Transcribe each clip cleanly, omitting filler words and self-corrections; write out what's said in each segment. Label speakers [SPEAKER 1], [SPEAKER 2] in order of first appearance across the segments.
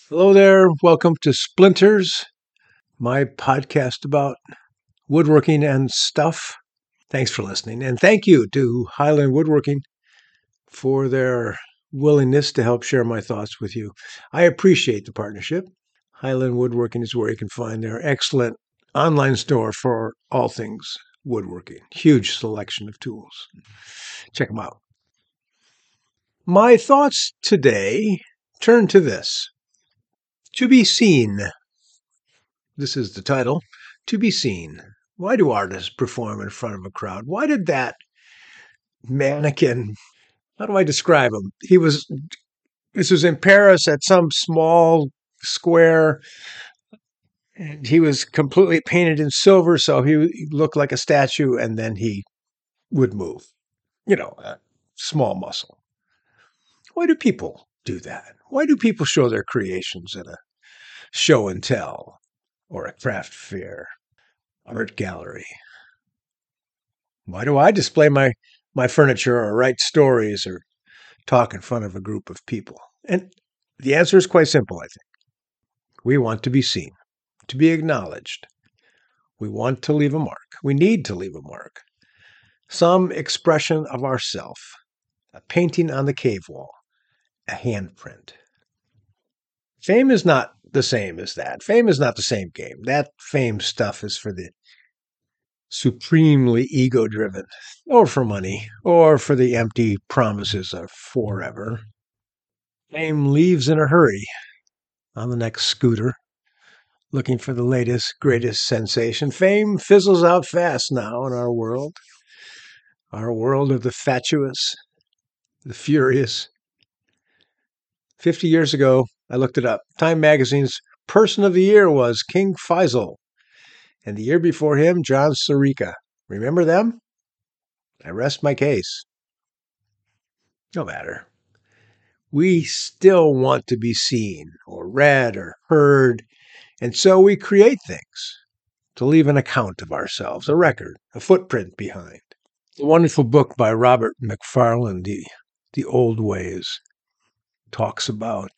[SPEAKER 1] Hello there. Welcome to Splinters, my podcast about woodworking and stuff. Thanks for listening. And thank you to Highland Woodworking for their willingness to help share my thoughts with you. I appreciate the partnership. Highland Woodworking is where you can find their excellent online store for all things woodworking. Huge selection of tools. Check them out. My thoughts today turn to this. To be seen. This is the title. To be seen. Why do artists perform in front of a crowd? Why did that mannequin, how do I describe him? This was in Paris at some small square, and he was completely painted in silver, so he looked like a statue, and then he would move. A small muscle. Why do people do that? Why do people show their creations at a show and tell or a craft fair, art gallery? Why do I display my furniture or write stories or talk in front of a group of people? And the answer is quite simple, I think. We want to be seen, to be acknowledged. We want to leave a mark. We need to leave a mark. Some expression of ourself, a painting on the cave wall, a handprint. Fame is not the same as that. Fame is not the same game. That fame stuff is for the supremely ego-driven, or for money, or for the empty promises of forever. Fame leaves in a hurry on the next scooter, looking for the latest, greatest sensation. Fame fizzles out fast now in our world of the fatuous, the furious. 50 years ago, I looked it up. Time magazine's Person of the Year was King Faisal, and the year before him, John Sirica. Remember them? I rest my case. No matter. We still want to be seen or read or heard, and so we create things to leave an account of ourselves, a record, a footprint behind. A wonderful book by Robert Macfarlane, The Old Ways, talks about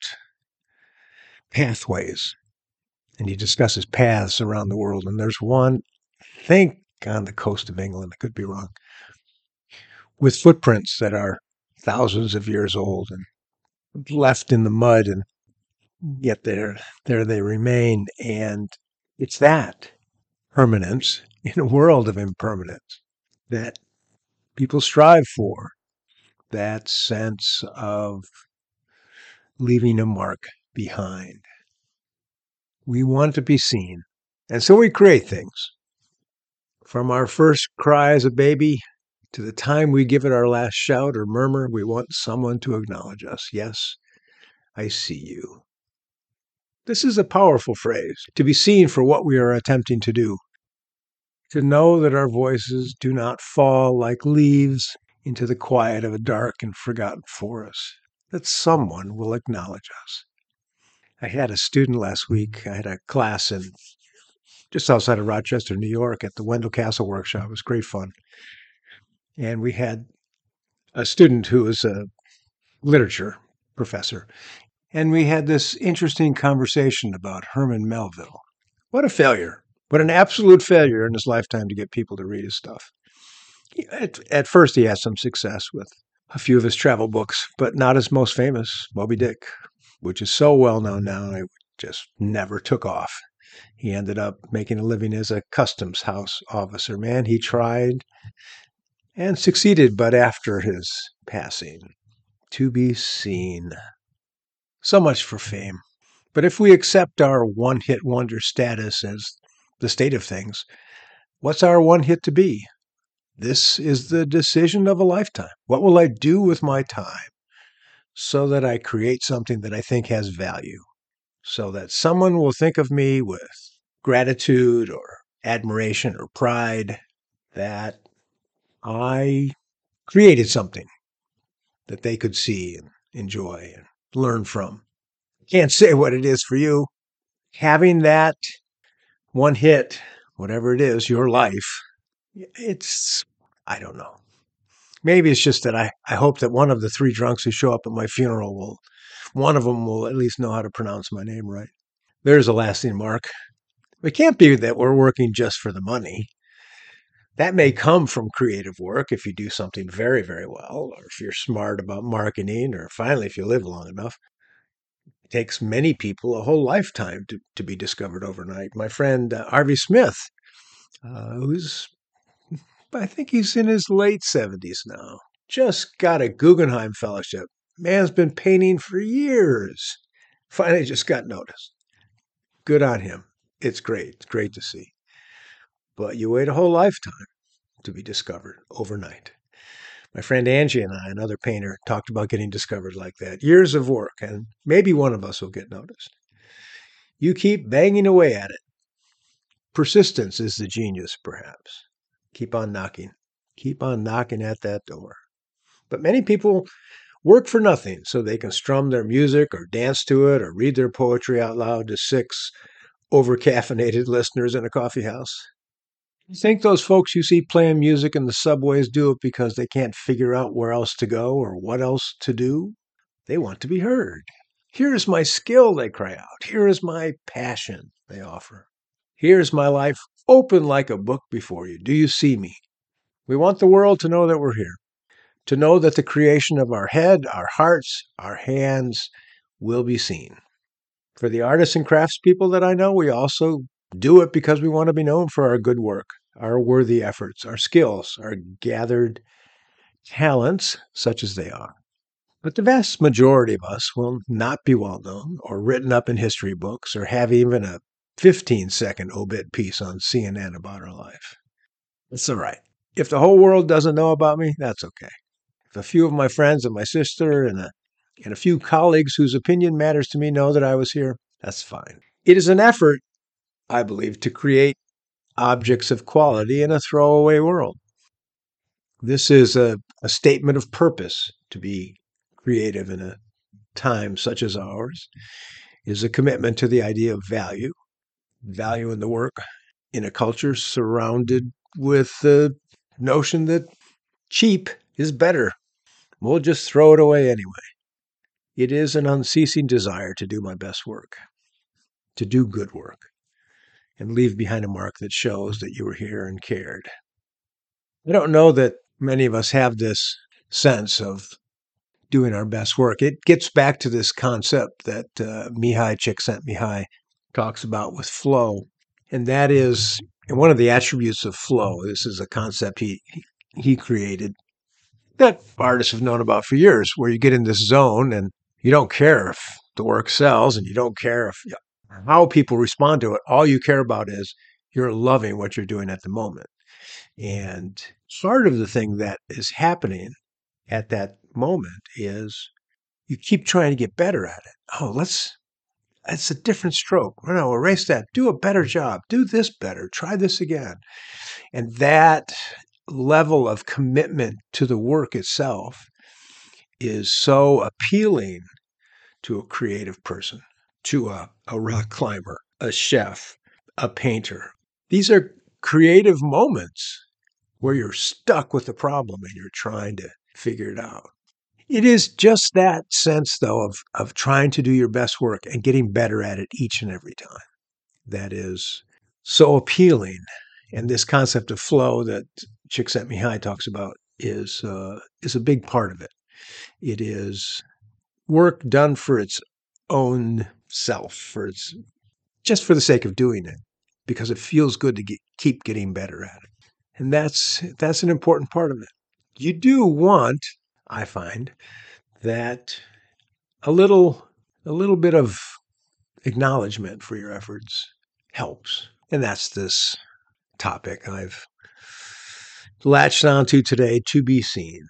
[SPEAKER 1] pathways, and he discusses paths around the world, and there's one, I think, on the coast of England, I could be wrong, with footprints that are thousands of years old and left in the mud, and yet there they remain. And it's that permanence in a world of impermanence that people strive for, that sense of leaving a mark behind. We want to be seen, and so we create things. From our first cry as a baby to the time we give it our last shout or murmur, we want someone to acknowledge us. Yes, I see you. This is a powerful phrase, to be seen for what we are attempting to do. To know that our voices do not fall like leaves into the quiet of a dark and forgotten forest, that someone will acknowledge us. I had a student last week. I had a class just outside of Rochester, New York, at the Wendell Castle Workshop. It was great fun. And we had a student who was a literature professor. And we had this interesting conversation about Herman Melville. What a failure. What an absolute failure in his lifetime to get people to read his stuff. At first, he had some success with a few of his travel books, but not his most famous, Moby Dick, which is so well known now, it just never took off. He ended up making a living as a customs house officer. Man, he tried and succeeded, but after his passing, to be seen. So much for fame. But if we accept our one-hit wonder status as the state of things, what's our one hit to be? This is the decision of a lifetime. What will I do with my time so that I create something that I think has value, so that someone will think of me with gratitude or admiration or pride that I created something that they could see and enjoy and learn from. Can't say what it is for you. Having that one hit, whatever it is, your life, I don't know. Maybe it's just that I hope that one of the three drunks who show up at my funeral one of them will at least know how to pronounce my name right. There's a lasting mark. It can't be that we're working just for the money. That may come from creative work if you do something very, very well, or if you're smart about marketing, or finally, if you live long enough. It takes many people a whole lifetime to be discovered overnight. My friend Harvey Smith, I think he's in his late 70s now, just got a Guggenheim Fellowship. Man's been painting for years. Finally just got noticed. Good on him. It's great. It's great to see. But you wait a whole lifetime to be discovered overnight. My friend Angie and I, another painter, talked about getting discovered like that. Years of work, and maybe one of us will get noticed. You keep banging away at it. Persistence is the genius, perhaps. Keep on knocking. Keep on knocking at that door. But many people work for nothing so they can strum their music or dance to it or read their poetry out loud to 6 over-caffeinated listeners in a coffee house. You think those folks you see playing music in the subways do it because they can't figure out where else to go or what else to do? They want to be heard. Here is my skill, they cry out. Here is my passion, they offer. Here's my life open like a book before you. Do you see me? We want the world to know that we're here, to know that the creation of our head, our hearts, our hands will be seen. For the artists and craftspeople that I know, we also do it because we want to be known for our good work, our worthy efforts, our skills, our gathered talents, such as they are. But the vast majority of us will not be well known or written up in history books or have even a 15-second obit piece on CNN about our life. It's all right. If the whole world doesn't know about me, that's okay. If a few of my friends and my sister and a few colleagues whose opinion matters to me know that I was here, that's fine. It is an effort, I believe, to create objects of quality in a throwaway world. This is a statement of purpose. To be creative in a time such as ours is a commitment to the idea of value in the work, in a culture surrounded with the notion that cheap is better. We'll just throw it away anyway. It is an unceasing desire to do my best work, to do good work, and leave behind a mark that shows that you were here and cared. I don't know that many of us have this sense of doing our best work. It gets back to this concept that Mihaly Csikszentmihalyi talks about with flow, and that is, and one of the attributes of flow, this is a concept he created that artists have known about for years, where you get in this zone and you don't care if the work sells and you don't care if how people respond to it. All you care about is you're loving what you're doing at the moment. And part of the thing that is happening at that moment is you keep trying to get better at it. Oh, that's a different stroke. No, erase that. Do a better job. Do this better. Try this again. And that level of commitment to the work itself is so appealing to a creative person, to a rock climber, a chef, a painter. These are creative moments where you're stuck with the problem and you're trying to figure it out. It is just that sense, though, of trying to do your best work and getting better at it each and every time that is so appealing. And this concept of flow that Csikszentmihalyi talks about is a big part of it. It is work done for its own self, just for the sake of doing it, because it feels good to keep getting better at it. And that's an important part of it. You do want, I find, that a little bit of acknowledgement for your efforts helps. And that's this topic I've latched onto today, to be seen.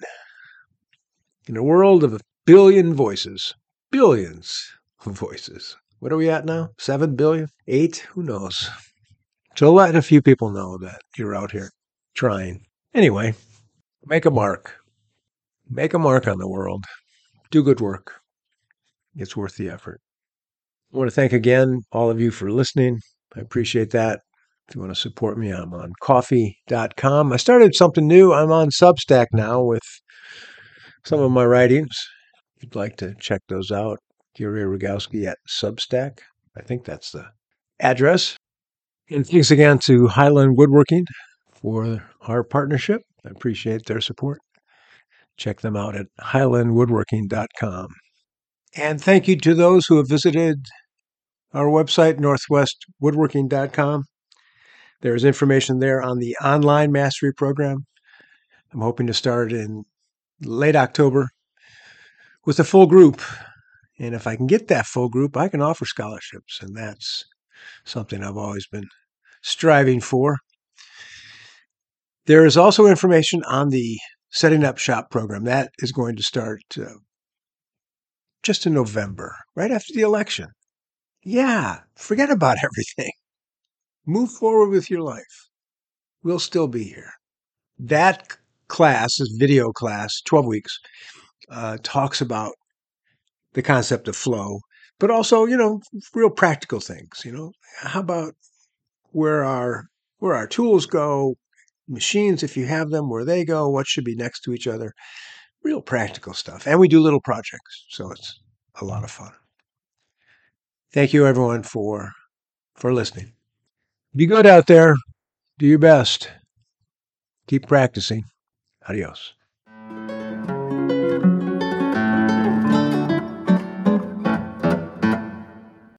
[SPEAKER 1] In a world of a billion voices, billions of voices. What are we at now? 7 billion? 8? Who knows? So let a few people know that you're out here trying. Anyway, make a mark. Make a mark on the world. Do good work. It's worth the effort. I want to thank again all of you for listening. I appreciate that. If you want to support me, I'm on coffee.com. I started something new. I'm on Substack now with some of my writings. If you'd like to check those out, Gary Rogowski at Substack. I think that's the address. And thanks again to Highland Woodworking for our partnership. I appreciate their support. Check them out at highlandwoodworking.com. And thank you to those who have visited our website, northwestwoodworking.com. There's information there on the online mastery program. I'm hoping to start in late October with a full group. And if I can get that full group, I can offer scholarships. And that's something I've always been striving for. There is also information on the Setting Up Shop program. That is going to start just in November, right after the election. Yeah, forget about everything. Move forward with your life. We'll still be here. That class, this video class, 12 weeks, talks about the concept of flow, but also, real practical things. How about where our tools go, machines, if you have them, where they go, what should be next to each other, real practical stuff. And we do little projects, so it's a lot of fun. Thank you, everyone, for listening. Be good out there. Do your best. Keep practicing. Adios.